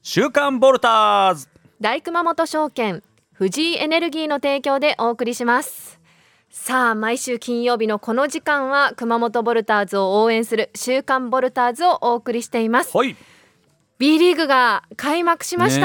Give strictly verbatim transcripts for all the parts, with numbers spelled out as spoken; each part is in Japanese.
週刊ボルターズ。 大熊本証券、藤井エネルギーの提供でお送りします。さあ、毎週金曜日のこの時間は熊本ボルターズを応援する週刊ボルターズをお送りしています。 はい、 B リーグが開幕しました、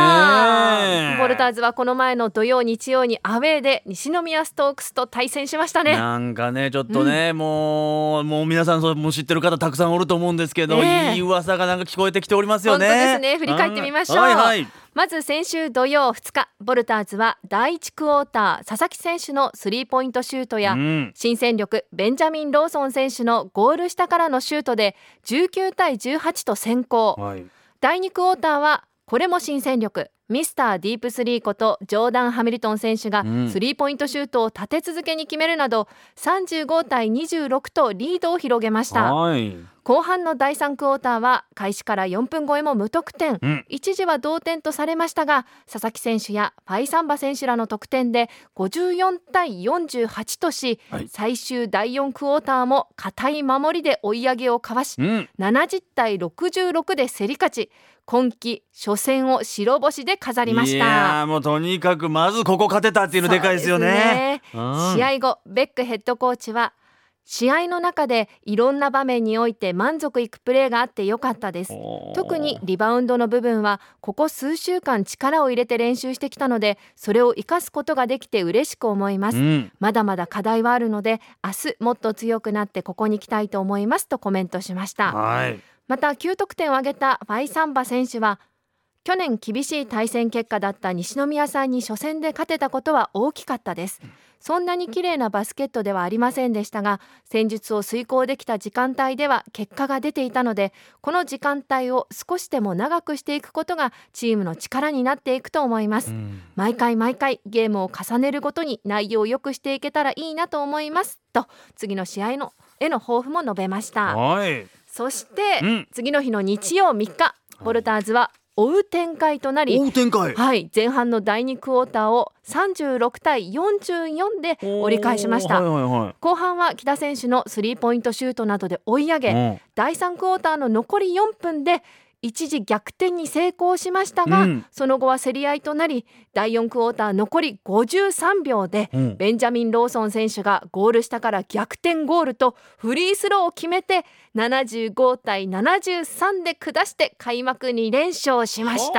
ね、 ボルターズはこの前の土曜日曜にアウェーで西宮ストークスと対戦しましたね。 なんかねちょっとね、うん、もうもう皆さんそうもう知ってる方たくさんおると思うんですけど、ね、いい噂がなんか聞こえてきておりますよね。 本当ですね。振り返ってみましょう、 はいはい、 まず先週土曜ふつか、ボルターズはだいいちクォーター佐々木選手のスリーポイントシュートや、うん、新戦力ベンジャミン・ローソン選手のゴール下からのシュートでじゅうきゅうたいじゅうはちと先行、はい、だいにクォーターはこれも新戦力ミスターディープスリーことジョーダン・ハミルトン選手がスリーポイントシュートを立て続けに決めるなど、さんじゅうごたいにじゅうろくとリードを広げました。はい、後半のだいさんクォーターは開始からよんぷん超えも無得点、うん、一時は同点とされましたが、佐々木選手やファイサンバ選手らの得点でごじゅうよんたいよんじゅうはちとし、はい、最終だいよんクォーターも堅い守りで追い上げをかわし、うん、ななじゅうたいろくじゅうろくで競り勝ち、今季初戦を白星で飾りました。 いやもうとにかくまずここ勝てたっていうのでかいですよね。 そうですね。試合後ベックヘッドコーチは、試合の中でいろんな場面において満足いくプレーがあってよかったです。特にリバウンドの部分はここ数週間力を入れて練習してきたので、それを生かすことができて嬉しく思います、うん、まだまだ課題はあるので明日もっと強くなってここに来たいと思いますとコメントしました。はい、またきゅう得点を挙げたファイサンバ選手は、去年厳しい対戦結果だった西宮さんに初戦で勝てたことは大きかったです。そんなに綺麗なバスケットではありませんでしたが、戦術を遂行できた時間帯では結果が出ていたので、この時間帯を少しでも長くしていくことがチームの力になっていくと思います、うん、毎回毎回ゲームを重ねるごとに内容を良くしていけたらいいなと思いますと、次の試合のへの抱負も述べました。はい、そして、うん、次の日の日曜みっか、ボルターズは追う展開となり、 追う展開、 はい、前半のだいにクォーターをさんじゅうろくたいよんじゅうよんで折り返しました、はいはいはい、後半は木田選手のスリーポイントシュートなどで追い上げ、うん、だいさんクォーターの残りよんぷんで一時逆転に成功しましたが、うん、その後は競り合いとなり、だいよんクォーター残りごじゅうさんびょうで、うん、ベンジャミン・ローソン選手がゴール下から逆転ゴールとフリースローを決めてななじゅうごたいななじゅうさんで下して開幕にれんしょうしました。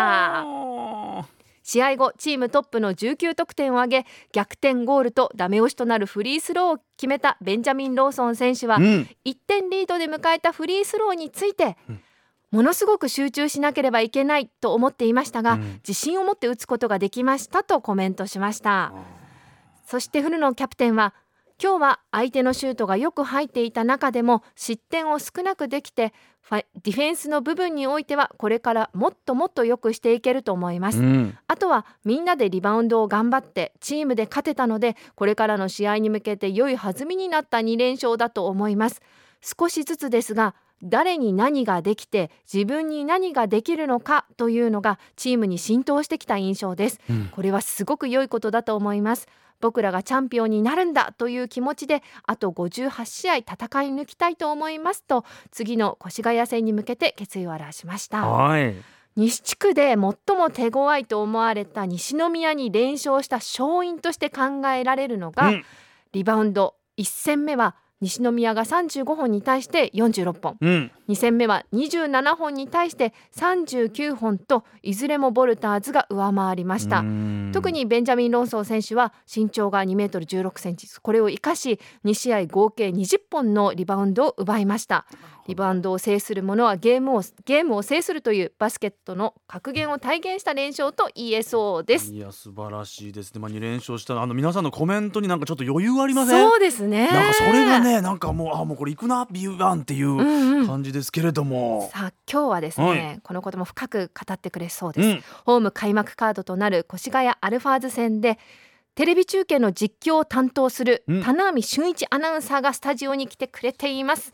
試合後チームトップのじゅうきゅう得点を挙げ、逆転ゴールとダメ押しとなるフリースローを決めたベンジャミン・ローソン選手は、うん、いってんリードで迎えたフリースローについて、うん、ものすごく集中しなければいけないと思っていましたが、うん、自信を持って打つことができましたとコメントしました。そして古野キャプテンは、今日は相手のシュートがよく入っていた中でも失点を少なくできて、ディフェンスの部分においてはこれからもっともっと良くしていけると思います、うん、あとはみんなでリバウンドを頑張ってチームで勝てたので、これからの試合に向けて良い弾みになったにれんしょうだと思います。少しずつですが誰に何ができて自分に何ができるのかというのがチームに浸透してきた印象です、うん、これはすごく良いことだと思います。僕らがチャンピオンになるんだという気持ちであとごじゅうはちしあい戦い抜きたいと思いますと、次の越谷戦に向けて決意を表しました。はい、西地区で最も手強いと思われた西宮に連勝した勝因として考えられるのが、うん、リバウンド。いち戦目は西宮がさんじゅうごほんに対してよんじゅうろっぽん、うん、に戦目はにじゅうななほんに対してさんじゅうきゅうほんと、いずれもボルターズが上回りました。特にベンジャミン・ロンソン選手は身長がにメートルじゅうろくセンチ、これを生かしに試合合計にじゅっぽんのリバウンドを奪いました。リバウンドを制する者はゲームをゲームを制するというバスケットの格言を体現した連勝と言えそうです。 いや素晴らしいですね、まあ、に連勝したあの皆さんのコメントになんかちょっと余裕ありません？ そうですね、 なんかそれがねなんかもうあもうこれいくなビューガンっていう感じですけれども、うんうん、 さあ今日はですね、はい、このことも深く語ってくれそうです、うん、ホーム開幕カードとなる越谷アルファーズ戦でテレビ中継の実況を担当する田波俊一アナウンサーがスタジオに来てくれています。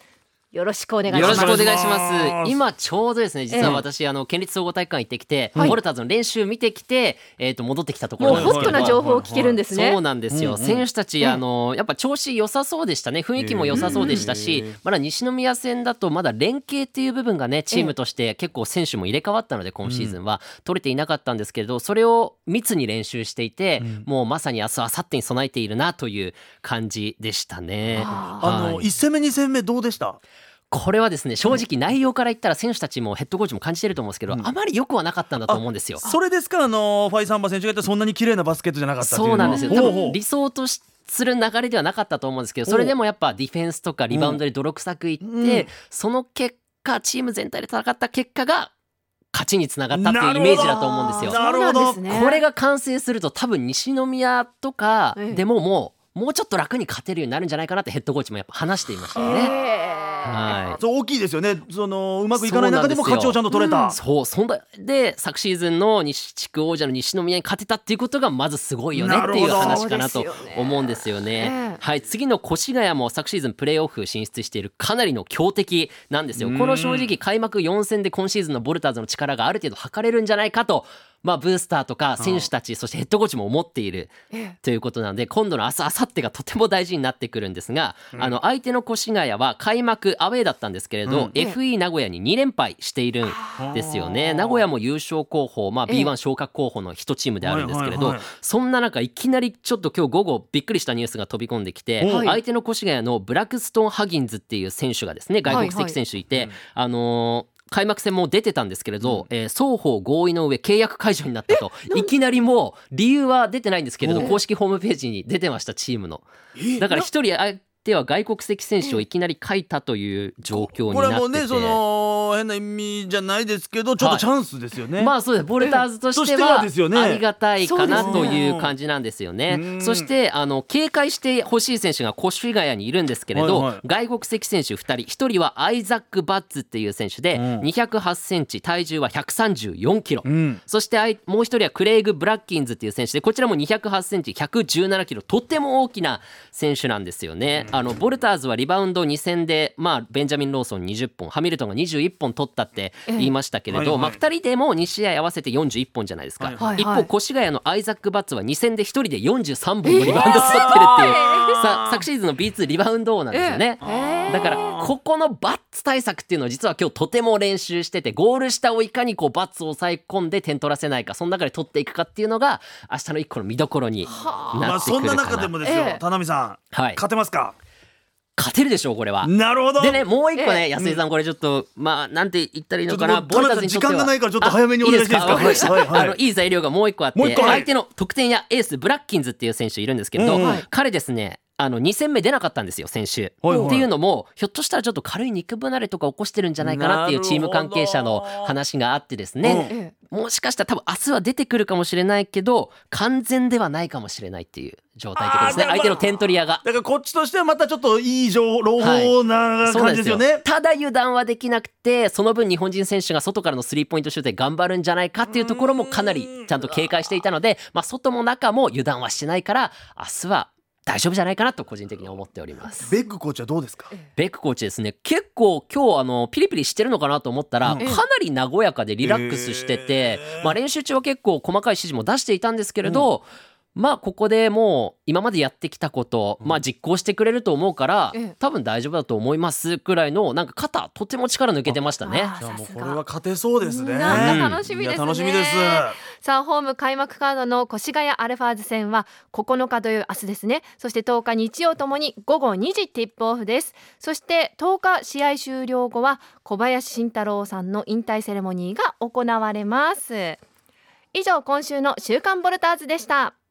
よろしくお願いします。 よろしくお願いします。今ちょうどですね、実は私、ええ、あの県立総合体育館行ってきて、はい、ボルターズの練習見てきて、えー、と戻ってきたところなんですけど、 もうホットな情報を聞けるんですね。 そうなんですよ、うんうん、選手たちあのやっぱ調子良さそうでしたね。雰囲気も良さそうでしたし、まだ西宮戦だとまだ連携っていう部分がね、チームとして結構選手も入れ替わったので今シーズンは取れていなかったんですけれど、それを密に練習していて、うん、もうまさに明日明後日に備えているなという感じでしたね。 あのいち戦目に戦目どうでした？ これはですね、正直内容から言ったら選手たちもヘッドコーチも感じてると思うんですけど、うん、あまり良くはなかったんだと思うんですよ。 それですか、あのファイサンバ選手が言ったそんなに綺麗なバスケットじゃなかったっていうのは。 そうなんですよ。多分理想としする流れではなかったと思うんですけど、それでもやっぱディフェンスとかリバウンドで泥臭くいって、うん、その結果チーム全体で戦った結果が勝ちにつながったっていうイメージだと思うんですよ。 なるほど、 これが完成すると多分西宮とかでももう、もうちょっと楽に勝てるようになるんじゃないかなってヘッドコーチもやっぱ話していましたよね。 はい、そう大きいですよね。そのうまくいかない中でも勝ちをちゃんと取れた。 そう、そんだで昨シーズンの西地区王者の西宮に勝てたっていうことがまずすごいよねっていう話かなと思うんですよね。はい、次の越谷も昨シーズンプレーオフ進出しているかなりの強敵なんですよ。この正直開幕よん戦で今シーズンのボルターズの力がある程度測れるんじゃないかと、まあ、ブースターとか選手たち、そしてヘッドコーチも思っているということなので、今度の明日明後日がとても大事になってくるんですが、うん、あの相手の越谷は開幕アウェーだったんですけれど、うん、エフイー 名古屋にに連敗しているんですよね。名古屋も優勝候補、まあ、ビーワン 昇格候補の一チームであるんですけれど、そんな中いきなりちょっと今日午後びっくりしたニュースが飛び込んできて、相手の越谷のブラックストーン・ハギンズっていう選手がですね、外国籍選手いて、はいはい、あのー開幕戦も出てたんですけれど、うん、えー、双方合意の上契約解除になったと。いきなりもう理由は出てないんですけれど、公式ホームページに出てました、チームの。だから一人相手は外国籍選手をいきなり書いたという状況になってて、 これはもうね、その変な意味じゃないですけどちょっとチャンスですよね。はい、 まあそうです。ボルターズとしてはありがたいかなという感じなんですよね。そしてあの警戒してほしい選手が越谷にいるんですけれど、はいはい、外国籍選手ふたり、ひとりはアイザック・バッツっていう選手で、うん、にひゃくはちセンチ、体重はひゃくさんじゅうよんキロ、うん、そしてもう一人はクレイグ・ブラッキンズっていう選手で、こちらもにひゃくはちセンチ、ひゃくじゅうななキロ、とっても大きな選手なんですよね。あのボルターズはリバウンドに戦で、まあ、ベンジャミン・ローソンにじゅっぽん、ハミルトンがにじゅういっぽん取ったって言いましたけれど、はいはい、まあ、ふたりでもに試合合わせてよんじゅういっぽんじゃないですか。はいはい、一方越谷のアイザック・バッツはに戦でひとりでよんじゅうさんぼんのリバウンド取ってるっていう、えー、さ昨シーズンの ビーツー リバウンド王なんですよね。えー、だからここのバッツ対策っていうのを実は今日とても練習してて、ゴール下をいかにこうバッツを抑え込んで点取らせないか、その中で取っていくかっていうのが明日の一個の見どころになってくるかな。まあ、 そんな中でもですよ、えー、田波さん、はい、勝てますか？ 勝てるでしょう、これは。 なるほど。 でね、もう一個ね、安井さん、これちょっと、まあなんて言ったらいいのかな、 ボルターズにとっては時間がないからちょっと早めにお願いしていいですか？ いいですか？あのいい材料がもう一個あって、相手の得点やエースブラッキンズっていう選手いるんですけれど、彼ですね、あのに戦目出なかったんですよ、先週。はいはい、っていうのもひょっとしたらちょっと軽い肉離れとか起こしてるんじゃないかなっていうチーム関係者の話があってですね、もしかしたら多分明日は出てくるかもしれないけど完全ではないかもしれないっていう状態的ですね。相手の点取り屋が、 だからこっちとしてはまたちょっといい情報な感じですよね。 はい、ただ油断はできなくて、その分日本人選手が外からのスリーポイントシュートで頑張るんじゃないかっていうところもかなりちゃんと警戒していたので、まあ、外も中も油断はしないから明日は大丈夫じゃないかなと個人的に思っております。 ベックコーチはどうですか？ ベックコーチですね、結構今日あのピリピリしてるのかなと思ったら、うん、かなり和やかでリラックスしてて、えーまあ、練習中は結構細かい指示も出していたんですけれど、うん、まあここでもう今までやってきたこと、まあ、実行してくれると思うから、うん、多分大丈夫だと思いますくらいの、なんか肩とても力抜けてましたね。 じゃあもうこれは勝てそうですね。 なんか楽しみですね。 楽しみです。 さあホーム開幕カードの越谷アルファーズ戦はここのか土曜、明日ですね。そしてとおか日曜ともにごごにじティップオフです。そしてとおか試合終了後は小林慎太郎さんの引退セレモニーが行われます。以上、今週の週刊ボルターズでした。